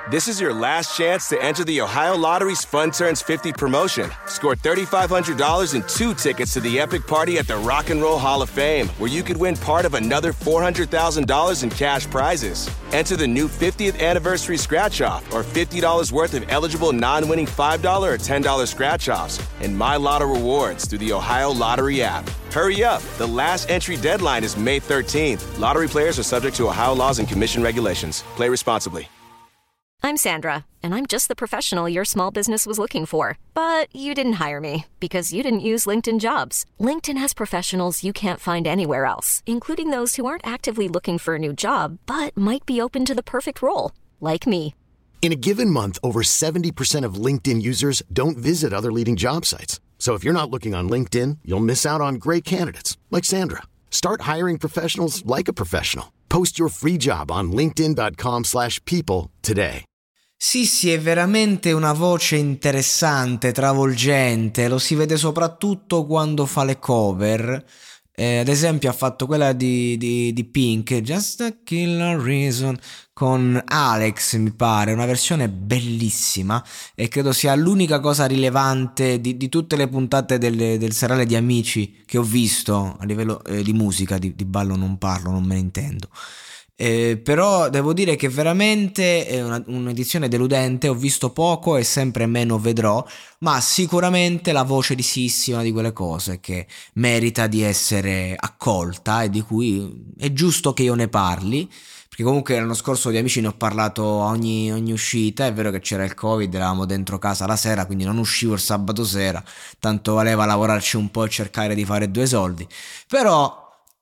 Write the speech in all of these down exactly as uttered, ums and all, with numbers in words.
This is your last chance to enter the Ohio Lottery's Fun Turns fifty promotion. Score three thousand five hundred dollars and two tickets to the epic party at the Rock and Roll Hall of Fame, where you could win part of another four hundred thousand dollars in cash prizes. Enter the new fiftieth anniversary scratch-off or fifty dollars worth of eligible non-winning five dollars or ten dollars scratch-offs and My Lotto rewards through the Ohio Lottery app. Hurry up. The last entry deadline is May thirteenth. Lottery players are subject to Ohio laws and commission regulations. Play responsibly. I'm Sandra, and I'm just the professional your small business was looking for. But you didn't hire me because you didn't use LinkedIn Jobs. LinkedIn has professionals you can't find anywhere else, including those who aren't actively looking for a new job, but might be open to the perfect role, like me. In a given month, over seventy percent of LinkedIn users don't visit other leading job sites. So if you're not looking on LinkedIn, you'll miss out on great candidates like Sandra. Start hiring professionals like a professional. Post your free job on linkedin.com slash people today. Sì, sì, è veramente una voce interessante, travolgente, lo si vede soprattutto quando fa le cover. Eh, ad esempio ha fatto quella di, di, di Pink, Just a Killer Reason, con Alex, mi pare, una versione bellissima, e credo sia l'unica cosa rilevante di, di tutte le puntate del, del seriale di Amici che ho visto a livello eh, di musica, di, di ballo non parlo, non me ne intendo. Eh, però devo dire che veramente è una, un'edizione deludente, ho visto poco e sempre meno vedrò, ma sicuramente la voce di Sissi è una di quelle cose che merita di essere accolta e di cui è giusto che io ne parli, perché comunque l'anno scorso di Amici ne ho parlato a ogni, ogni uscita. È vero che c'era il Covid, eravamo dentro casa la sera, quindi non uscivo il sabato sera, tanto valeva lavorarci un po' e cercare di fare due soldi, però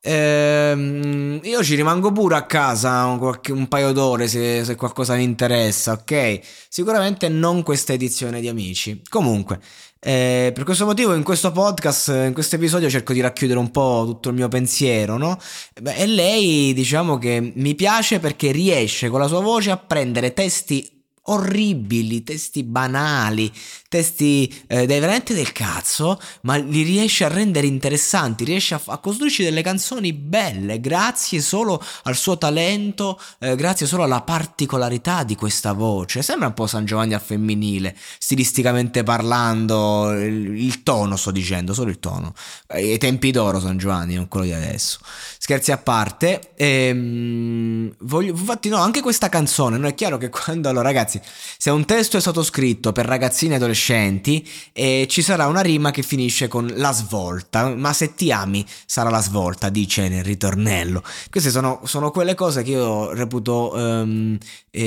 Ehm, io ci rimango pure a casa un, qualche, un paio d'ore se, se qualcosa mi interessa, ok? Sicuramente non questa edizione di Amici. Comunque, eh, per questo motivo in questo podcast, in questo episodio cerco di racchiudere un po' tutto il mio pensiero, no? Beh, e lei, diciamo che mi piace perché riesce con la sua voce a prendere testi orribili, testi banali, testi eh, dei veramente del cazzo, ma li riesce a rendere interessanti, riesce a, a costruirci delle canzoni belle grazie solo al suo talento, eh, grazie solo alla particolarità di questa voce. Sembra un po' San Giovanni al femminile, stilisticamente parlando, il, il tono sto dicendo, solo il tono, i tempi d'oro San Giovanni, non quello di adesso. Scherzi a parte, ehm, voglio, infatti no, anche questa canzone, no, è chiaro che quando, allora ragazzi, se un testo è stato scritto per ragazzini e adolescenti, eh, ci sarà una rima che finisce con la svolta, ma se ti ami sarà la svolta, dice nel ritornello. Queste sono, sono quelle cose che io reputo um,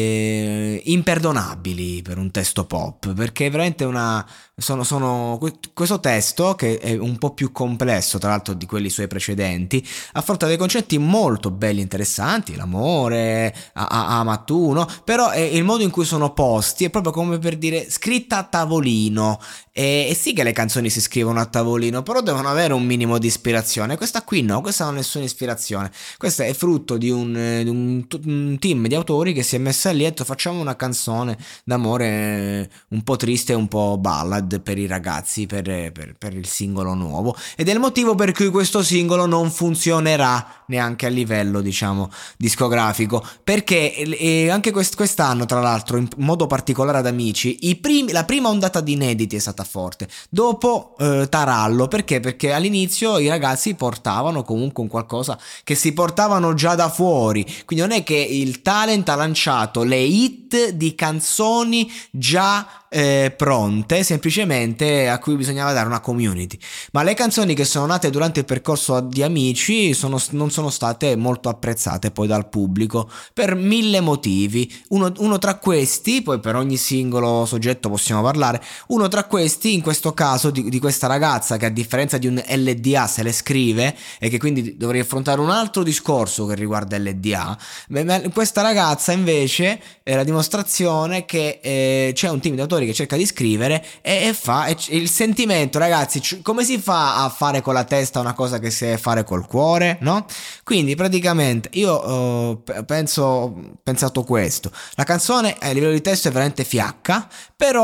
eh, imperdonabili per un testo pop, perché è veramente una... Sono, sono, questo testo, che è un po' più complesso tra l'altro di quelli suoi precedenti, affronta dei concetti molto belli, interessanti, l'amore, ama tu, no? Però è il modo in cui sono posti è proprio come per dire scritta a tavolino. E, e sì che le canzoni si scrivono a tavolino, però devono avere un minimo di ispirazione. Questa qui no, questa non ha nessuna ispirazione. Questa è frutto di un, di un, un team di autori che si è messa lì e ha detto facciamo una canzone d'amore un po' triste e un po' ballad per i ragazzi, per, per, per il singolo nuovo, ed è il motivo per cui questo singolo non funzionerà neanche a livello, diciamo, discografico, perché e anche quest- quest'anno tra l'altro in modo particolare ad Amici i primi, la prima ondata di inediti è stata forte, dopo eh, Tarallo, perché? Perché all'inizio i ragazzi portavano comunque un qualcosa che si portavano già da fuori, quindi non è che il talent ha lanciato le hit di canzoni già Eh, pronte, semplicemente a cui bisognava dare una community, ma le canzoni che sono nate durante il percorso di Amici sono, non sono state molto apprezzate poi dal pubblico per mille motivi. Uno, uno tra questi, poi per ogni singolo soggetto possiamo parlare, uno tra questi in questo caso di, di questa ragazza che a differenza di un L D A se le scrive e che quindi dovrei affrontare un altro discorso che riguarda L D A. Beh, questa ragazza invece è la dimostrazione che eh, c'è un team di autori che cerca di scrivere e, e fa e il sentimento, ragazzi, c- come si fa a fare con la testa una cosa che si deve fare col cuore, no? Quindi praticamente io uh, penso ho pensato questo, la canzone a livello di testo è veramente fiacca, però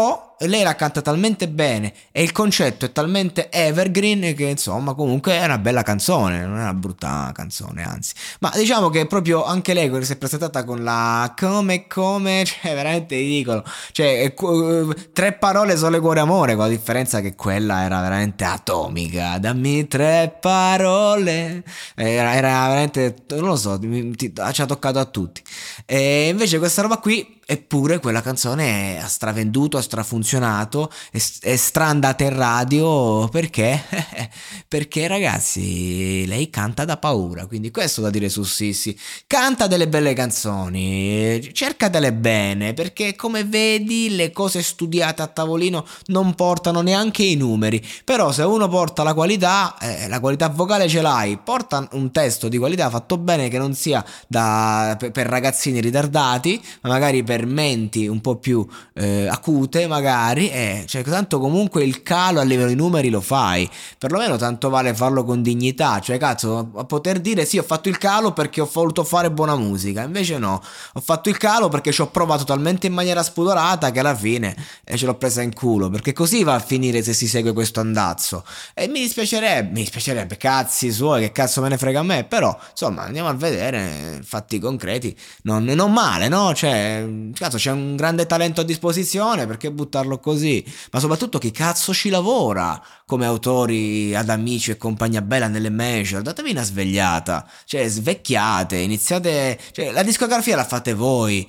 lei la canta talmente bene e il concetto è talmente evergreen che insomma comunque è una bella canzone, non è una brutta canzone, anzi. Ma diciamo che proprio anche lei si è presentata con la come come, cioè veramente ridicolo, cioè tre parole sole cuore amore, con la differenza che quella era veramente atomica. Dammi tre parole, era, era veramente, non lo so, ci ha toccato a tutti. E invece questa roba qui, eppure quella canzone ha stravenduto, ha strafunzionato, è, è strandata in radio perché? Perché ragazzi, lei canta da paura, quindi questo da dire su Sissi. Canta delle belle canzoni, cercatele bene, perché come vedi le cose studiate a tavolino non portano neanche i numeri, però se uno porta la qualità, eh, la qualità vocale ce l'hai, porta un testo di qualità fatto bene che non sia da, per, per ragazzini ritardati, ma magari per per menti un po' più eh, acute magari, eh, cioè tanto comunque il calo a livello di numeri lo fai, perlomeno tanto vale farlo con dignità, cioè cazzo, a poter dire sì ho fatto il calo perché ho voluto fare buona musica, invece no, ho fatto il calo perché ci ho provato talmente in maniera spudorata che alla fine eh, ce l'ho presa in culo, perché così va a finire se si segue questo andazzo, e mi dispiacerebbe, mi dispiacerebbe, cazzi suoi, che cazzo me ne frega a me, però insomma andiamo a vedere fatti concreti, non, non male, no? Cioè cazzo c'è un grande talento a disposizione, perché buttarlo così? Ma soprattutto chi cazzo ci lavora come autori ad Amici e compagnia bella nelle major? Datevi una svegliata, cioè svecchiate, iniziate, cioè la discografia la fate voi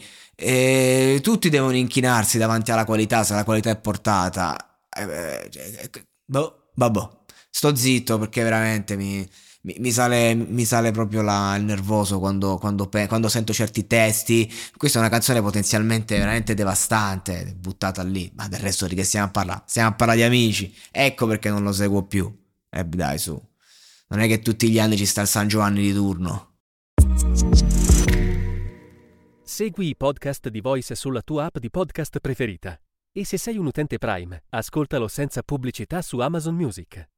e tutti devono inchinarsi davanti alla qualità, se la qualità è portata. Eh, cioè, boh, vabbè, sto zitto perché veramente mi Mi, mi, sale, mi sale proprio la, il nervoso quando, quando, quando sento certi testi. Questa è una canzone potenzialmente veramente devastante, buttata lì, ma del resto di che stiamo a parlare? Stiamo a parlare di Amici, ecco perché non lo seguo più. E eh, dai su, non è che tutti gli anni ci sta il San Giovanni di turno. Segui i podcast di Voice sulla tua app di podcast preferita. E se sei un utente Prime, ascoltalo senza pubblicità su Amazon Music.